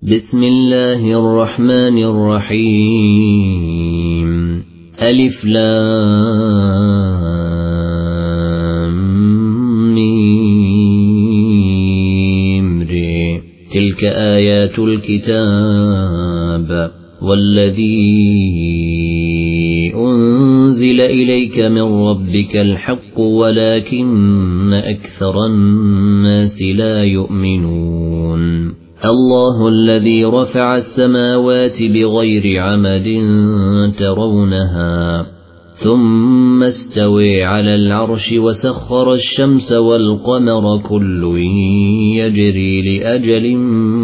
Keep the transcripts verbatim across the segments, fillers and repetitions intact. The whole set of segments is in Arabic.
بسم الله الرحمن الرحيم ألف لام ميم ر تلك آيات الكتاب والذي أنزل إليك من ربك الحق ولكن أكثر الناس لا يؤمنون الله الذي رفع السماوات بغير عمد ترونها ثم استوى على العرش وسخر الشمس والقمر كل يجري لأجل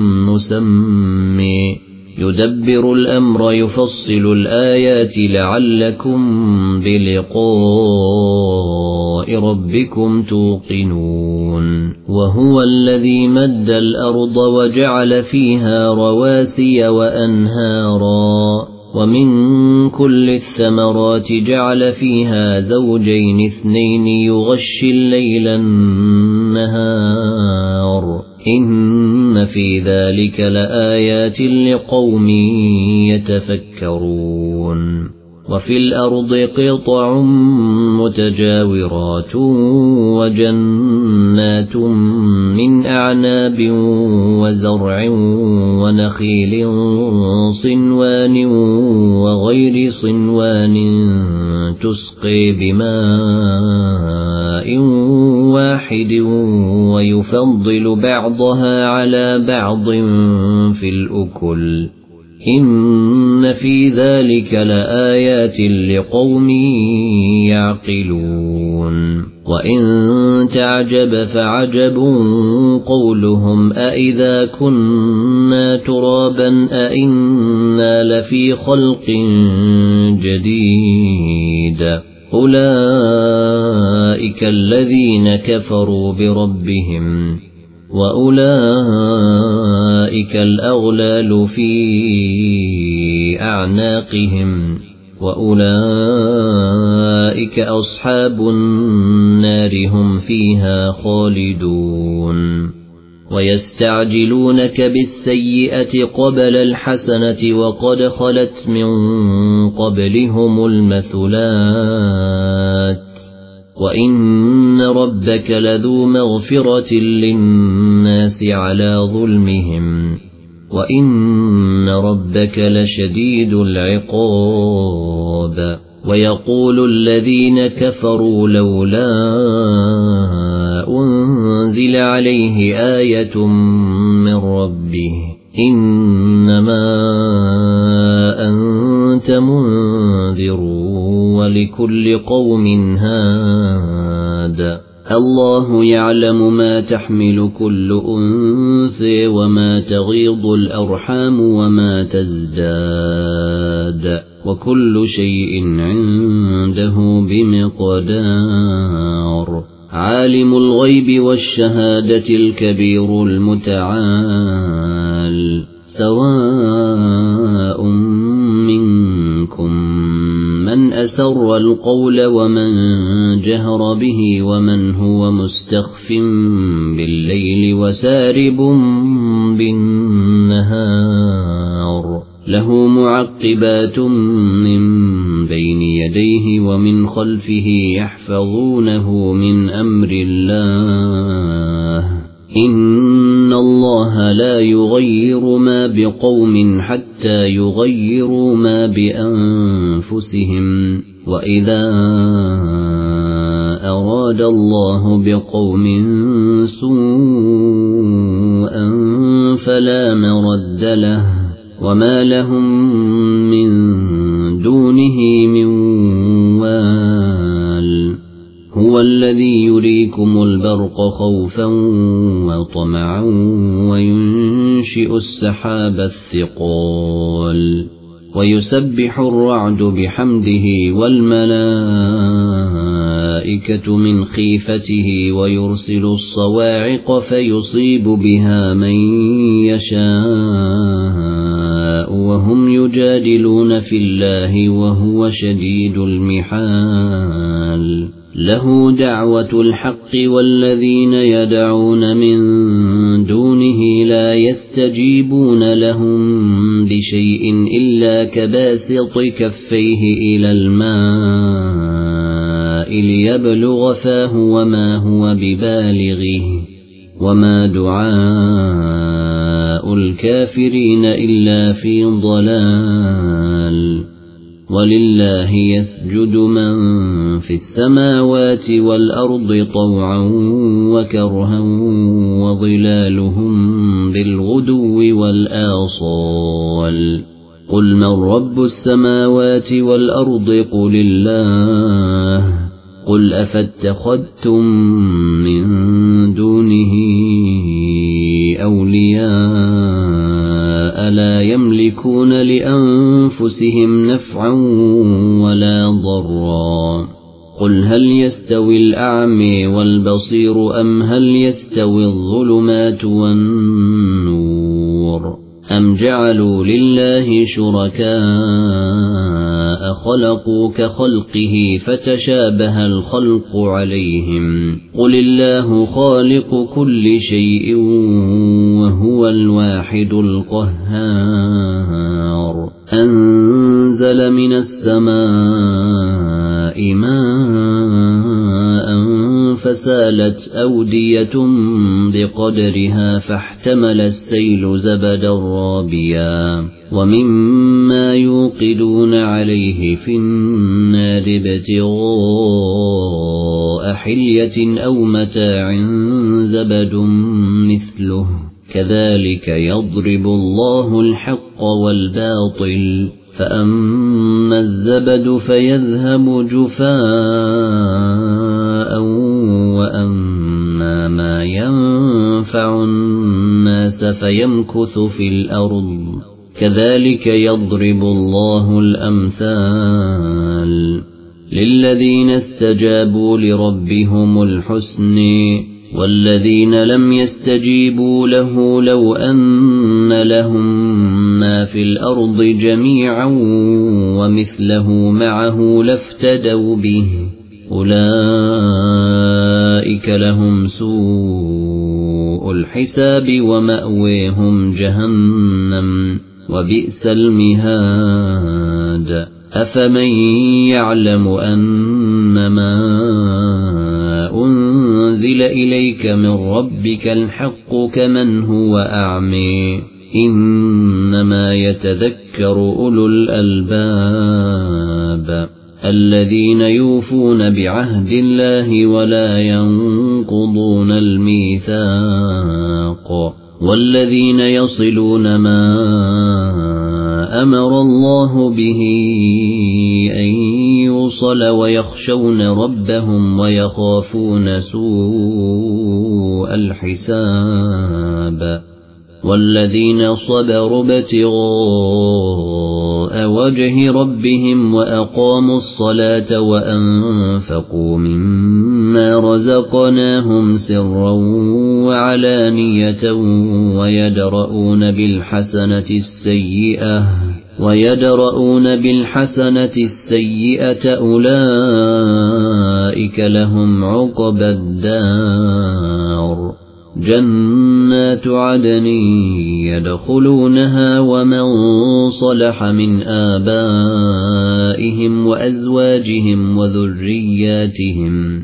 مسمى يدبر الأمر يفصل الآيات لعلكم بلقاء ربكم توقنون وهو الذي مد الأرض وجعل فيها رواسي وأنهارا ومن كل الثمرات جعل فيها زوجين اثنين يغشي الليل النهار إن في ذلك لآيات لقوم يتفكرون وفي الأرض قطع متجاورات وجنات من أعناب وزرع ونخيل صنوان وغير صنوان تسقي بماء واحد ويفضل بعضها على بعض في الأكل إن في ذلك لآيات لقوم يعقلون وإن تعجب فعجب قولهم أإذا كنا ترابا أإنا لفي خلق جديد أولئك الذين كفروا بربهم وأولئك الأغلال في أعناقهم وأولئك أصحاب النار هم فيها خالدون ويستعجلونك بالسيئة قبل الحسنة وقد خلت من قبلهم المثلات وإن ربك لذو مغفرة للناس على ظلمهم وإن ربك لشديد العقاب ويقول الذين كفروا لولا أنزل عليه آية من ربه إنما أنت منذر ولكل قوم هاد الله يعلم ما تحمل كل أنثى وما تغيض الأرحام وما تزداد وكل شيء عنده بمقدار عالم الغيب والشهادة الكبير المتعال سواء منكم من أسر القول ومن جهر به ومن هو مستخف بالليل وسارب بالنهار له معقبات من بين يديه ومن خلفه يحفظونه من أمر الله إن الله لا يغير ما بقوم حتى يغيروا ما بأنفسهم وإذا أراد الله بقوم سوءا فلا مرد له وما لهم من دونه من وال هو الذي يريكم البرق خوفا وطمعا وينشئ السحاب الثقال ويسبح الرعد بحمده والملائكة من خيفته ويرسل الصواعق فيصيب بها من يشاء وهم يجادلون في الله وهو شديد المحال له دعوة الحق والذين يدعون من دونه لا يستجيبون لهم بشيء إلا كباسط كفيه إلى الماء ليبلغ فاه وما هو ببالغه وما دعاء الكافرين إلا في ضلال ولله يسجد من في السماوات والأرض طوعا وكرها وظلالهم بالغدو والآصال قل من رب السماوات والأرض قل الله قل أفاتخذتم من دونه أولياء لا يملكون لأنفسهم نفعا ولا ضرا قل هل يستوي الأعمى والبصير أم هل يستوي الظلمات والنور أم جعلوا لله شركاء خلقوا كخلقه فتشابه الخلق عليهم قل الله خالق كل شيء وهو الواحد القهار أنزل من السماء ماء فسالت أودية بقدرها فاحتمل السيل زبدا رابيا ومما يوقدون عليه في النار ابتغاء حلية أو متاع زبد مثله كذلك يضرب الله الحق والباطل فأما الزبد فيذهب جفاء وأما ما ينفع الناس فيمكث في الأرض كذلك يضرب الله الأمثال للذين استجابوا لربهم الحسن والذين لم يستجيبوا له لو أن لهم ما في الأرض جميعا ومثله معه لافتدوا به أولئك لهم سوء الحساب ومأويهم جهنم وبئس المهاد أفمن يعلم أنما أنزل إليك من ربك الحق كمن هو أعمى إنما يتذكر أولو الألباب الذين يوفون بعهد الله ولا ينقضون الميثاق والذين يصلون ما أمر الله به أن يوصل ويخشون ربهم ويخافون سوء الحساب والذين صبروا ابتغاء وجه ربهم وأقاموا الصلاة وأنفقوا مما رزقناهم سرا وعلانية ويدرؤون بالحسنة السيئة ويدرؤون بالحسنة السيئة أولئك لهم عقبى الدار جنات عدن يدخلونها ومن صلح من آبائهم وأزواجهم وذرياتهم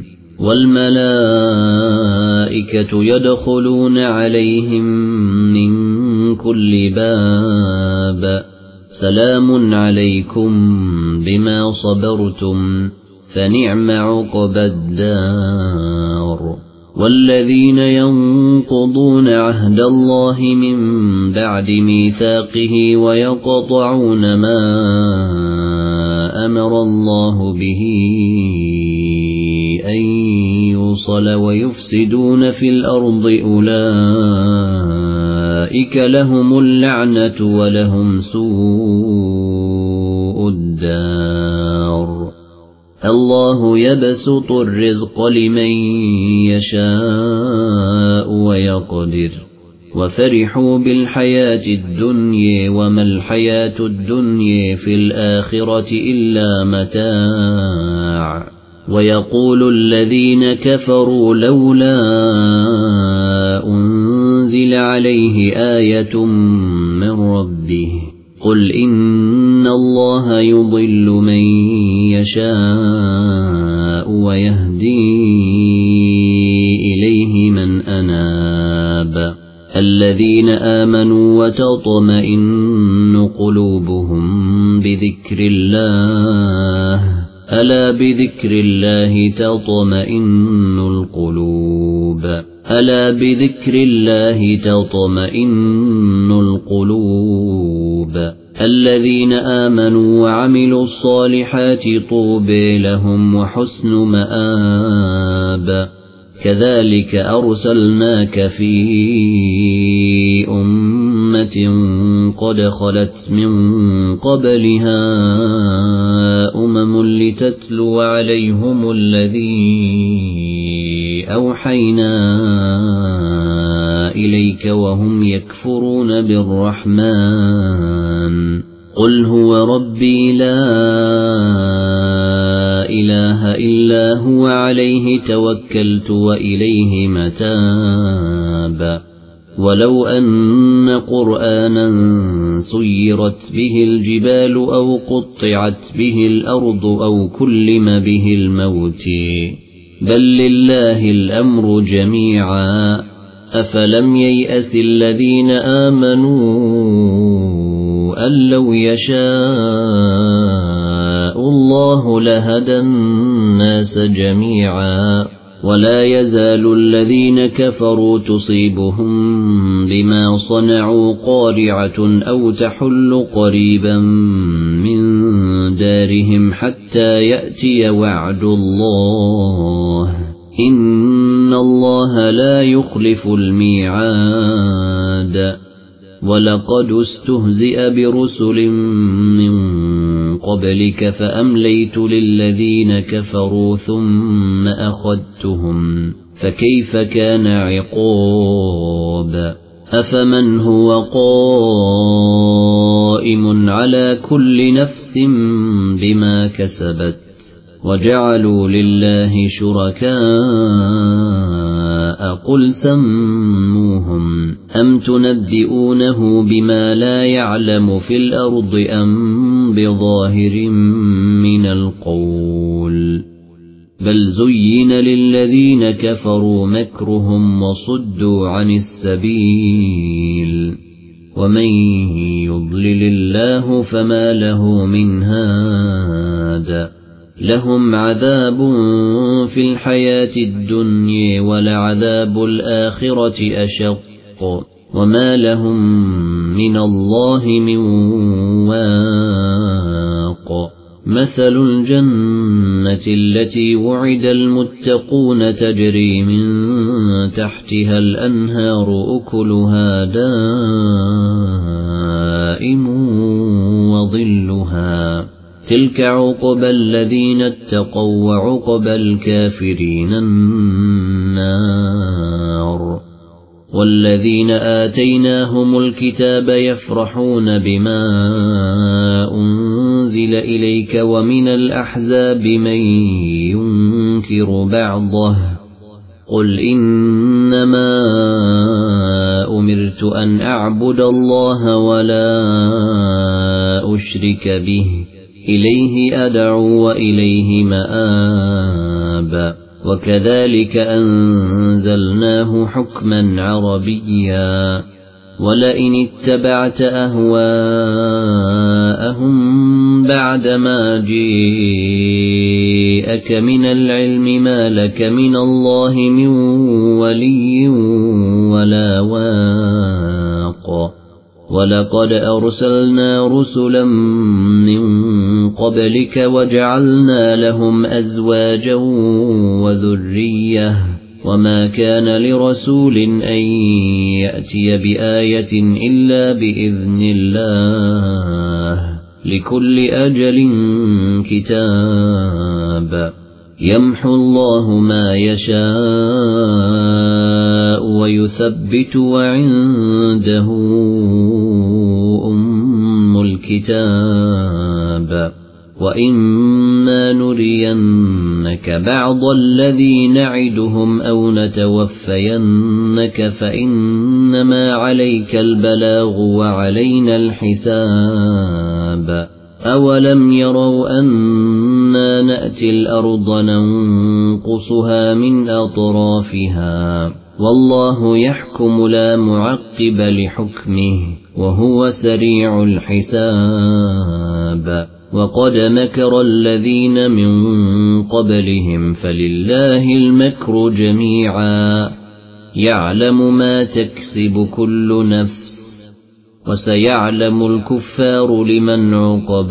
والملائكة يدخلون عليهم من كل باب سلام عليكم بما صبرتم فنعم عقبى الدار والذين ينقضون عهد الله من بعد ميثاقه ويقطعون ما أمر الله به أن يوصل ويفسدون في الأرض أولئك لهم اللعنة ولهم سوء الدار الله يبسط الرزق لمن يشاء ويقدر وفرحوا بالحياة الدنيا وما الحياة الدنيا في الآخرة إلا متاع ويقول الذين كفروا لولا أنزل عليه آية من ربه قل إن الله يضل من يشاء ويهدي إليه من أناب الذين آمنوا وتطمئن قلوبهم بذكر الله ألا بذكر الله تطمئن القلوب ألا بذكر الله تطمئن القلوب الذين آمنوا وعملوا الصالحات طوبى لهم وحسن مآب كذلك أرسلناك في أمة قد خلت من قبلها أمم لتتلو عليهم الذي أوحينا إليك وهم يكفرون بالرحمن قل هو ربي لا إله إلا هو عليه توكلت وإليه متاب ولو أن قرآنا سيرت به الجبال أو قطعت به الأرض أو كلم به الموت بل لله الأمر جميعا أفلم ييأس الذين آمنوا أن لو يشاء الله لهدى الناس جميعا ولا يزال الذين كفروا تصيبهم بما صنعوا قارعة أو تحل قريبا من دارهم حتى يأتي وعد الله إن الله لا يخلف الميعاد ولقد استهزئ برسل من قبلك فأمليت للذين كفروا ثم أخذتهم فكيف كان عقاب أفمن هو قائم على كل نفس بما كسبت وجعلوا لله شركاء قل سموهم أم تنبئونه بما لا يعلم في الأرض أم بظاهر من القول بل زين للذين كفروا مكرهم وصدوا عن السبيل ومن يضلل الله فما له من هاد لهم عذاب في الحياة الدنيا ولعذاب الآخرة أشق وما لهم من الله من واق مثل الجنة التي وعد المتقون تجري من تحتها الأنهار أكلها دائم وظلها تلك عقبى الذين اتقوا وعقبى الكافرين النار والذين آتيناهم الكتاب يفرحون بما أنزل إليك ومن الأحزاب من ينكر بعضه قل إنما أمرت أن أعبد الله ولا أشرك به إليه أدعو وإليه مآب وكذلك أنزلناه حكما عربيا ولئن اتبعت أهواءهم بعدما جاءك من العلم ما لك من الله من ولي ولا واق ولقد أرسلنا رسلا من قبلك وجعلنا لهم أزواجا وذرية وما كان لرسول أن يأتي بآية إلا بإذن الله لكل أجل كتاب يمحو الله ما يشاء ويثبت وعنده أم الكتاب وإما نرينك بعض الذي نعدهم أو نتوفينك فإنما عليك البلاغ وعلينا الحساب أولم يروا أنا نأتي الأرض ننقصها من أطرافها والله يحكم لا معقب لحكمه وهو سريع الحساب وقد مكر الذين من قبلهم فلله المكر جميعا يعلم ما تكسب كل نفس وسيعلم الكفار لمن عقبى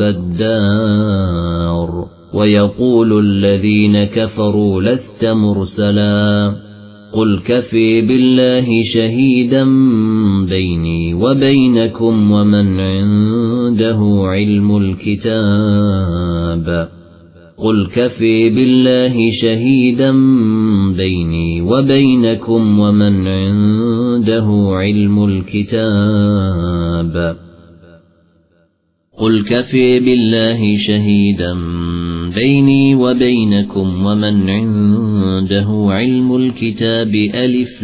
الدار ويقول الذين كفروا لست مرسلا قل كفي بالله شهيدا بيني وبينكم ومن عنده علم الكتاب قل كفي بالله شهيدا بيني وبينكم ومن عنده علم الكتاب قل كفي بالله شهيدا بيني وبينكم ومن عنده علم الكتاب ألف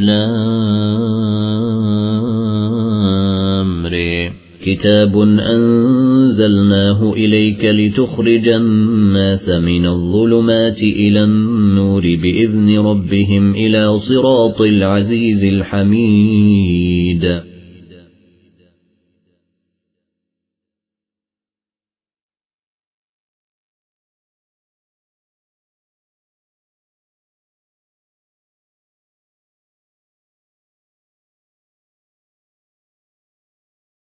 لام ر كتاب أنزلناه إليك لتخرج الناس من الظلمات إلى النور بإذن ربهم إلى صراط العزيز الحميد